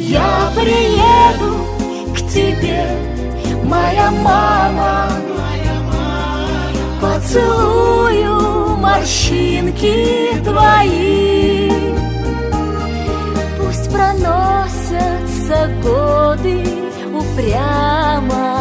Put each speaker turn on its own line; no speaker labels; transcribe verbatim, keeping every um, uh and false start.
Я приеду к тебе, моя мама, поцелую морщинки твои. Пусть проносятся годы упрямо,